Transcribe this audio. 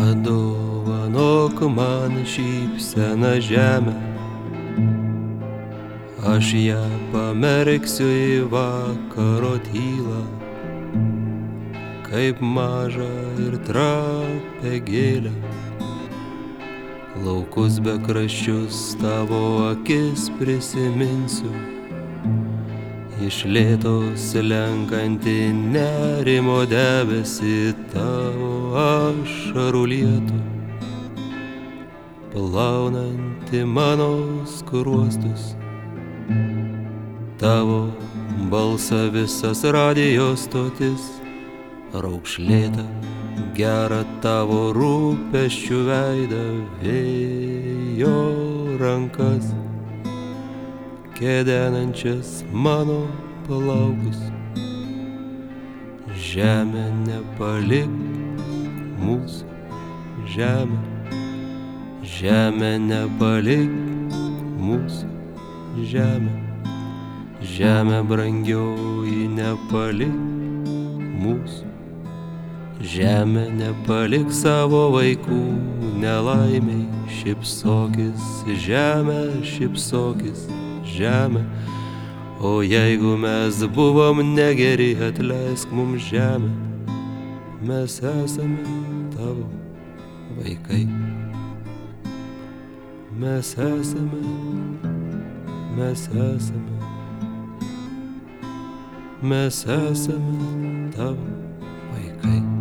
Padovanok man šypseną žemę, aš ją pamerksiu į vakaro tylą, kaip mažą ir trapę gėlę. Laukus bekraščius tavo akis prisiminsiu, iš lėto slenkantį nerimo debesį tavo ašarų lietų, plaunanti mano skruostus. Tavo balsą visas radijo stotis, raukšlėta gera tavo rūpesčių veidą, vėjo rankas kedenančias mano palaukus. Žemė, nepalik mūsų, žemė, žemė, nepalik mūsų, žemė, žemė brangioji, nepalik mūsų, žemė, nepalik savo vaikų nelaimiai, šypsokis, žemė, šypsokis, žemė. O jeigu mes buvom negeri, atleisk mums, žemė, mes esame tavo vaikai. Mes esame tavo vaikai.